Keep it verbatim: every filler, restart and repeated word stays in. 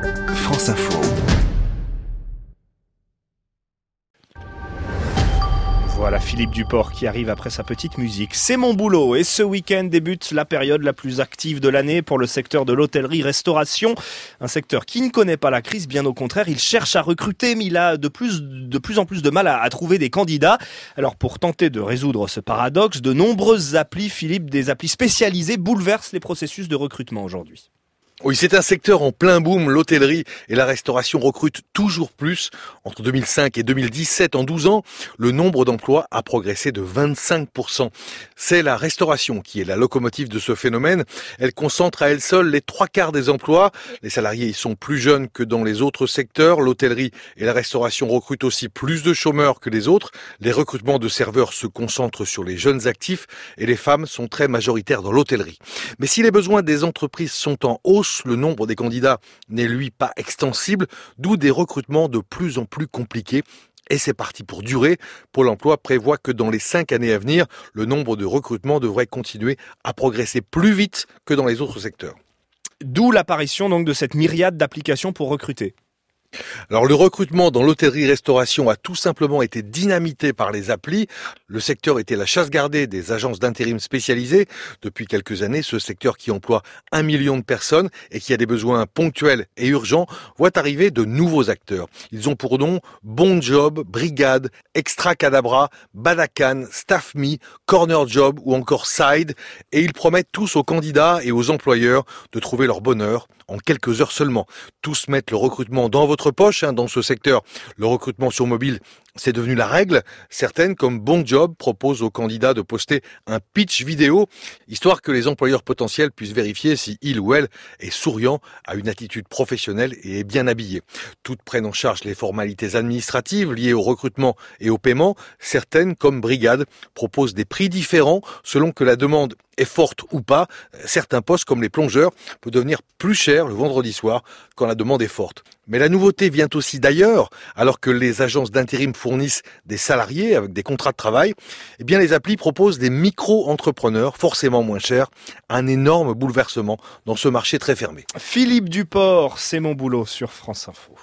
France Info. Voilà Philippe Duport qui arrive après sa petite musique. C'est mon boulot et ce week-end débute la période la plus active de l'année pour le secteur de l'hôtellerie-restauration. Un secteur qui ne connaît pas la crise, bien au contraire, il cherche à recruter mais il a de plus, de plus en plus de mal à, à trouver des candidats. Alors pour tenter de résoudre ce paradoxe, de nombreuses applis, Philippe, des applis spécialisées bouleversent les processus de recrutement aujourd'hui. Oui, c'est un secteur en plein boom. L'hôtellerie et la restauration recrutent toujours plus. Entre deux mille cinq et deux mille dix-sept, en douze ans, le nombre d'emplois a progressé de vingt-cinq pour cent. C'est la restauration qui est la locomotive de ce phénomène. Elle concentre à elle seule les trois quarts des emplois. Les salariés y sont plus jeunes que dans les autres secteurs. L'hôtellerie et la restauration recrutent aussi plus de chômeurs que les autres. Les recrutements de serveurs se concentrent sur les jeunes actifs et les femmes sont très majoritaires dans l'hôtellerie. Mais si les besoins des entreprises sont en hausse, le nombre des candidats n'est lui pas extensible, d'où des recrutements de plus en plus compliqués. Et c'est parti pour durer. Pôle emploi prévoit que dans les cinq années à venir, le nombre de recrutements devrait continuer à progresser plus vite que dans les autres secteurs. D'où l'apparition donc de cette myriade d'applications pour recruter. Alors le recrutement dans l'hôtellerie-restauration a tout simplement été dynamité par les applis. Le secteur était la chasse gardée des agences d'intérim spécialisées. Depuis quelques années, ce secteur qui emploie un million de personnes et qui a des besoins ponctuels et urgents voit arriver de nouveaux acteurs. Ils ont pour nom Bon Job, Brigade, Extra Cadabra, Badacan, Staff Me, Corner Job ou encore Side. Et ils promettent tous aux candidats et aux employeurs de trouver leur bonheur en quelques heures seulement. Tous mettent le recrutement dans votre poche, hein, dans ce secteur. Le recrutement sur mobile, c'est devenu la règle. Certaines, comme Bon Job, proposent aux candidats de poster un pitch vidéo, histoire que les employeurs potentiels puissent vérifier si il ou elle est souriant, a une attitude professionnelle et est bien habillé. Toutes prennent en charge les formalités administratives liées au recrutement et au paiement. Certaines, comme Brigade, proposent des prix différents selon que la demande est forte ou pas. Certains postes, comme les plongeurs, peuvent devenir plus chers le vendredi soir quand la demande est forte. Mais la nouveauté vient aussi d'ailleurs, alors que les agences d'intérim fournissent des salariés avec des contrats de travail, eh bien les applis proposent des micro-entrepreneurs forcément moins chers, un énorme bouleversement dans ce marché très fermé. Philippe Duport, c'est mon boulot sur France Info.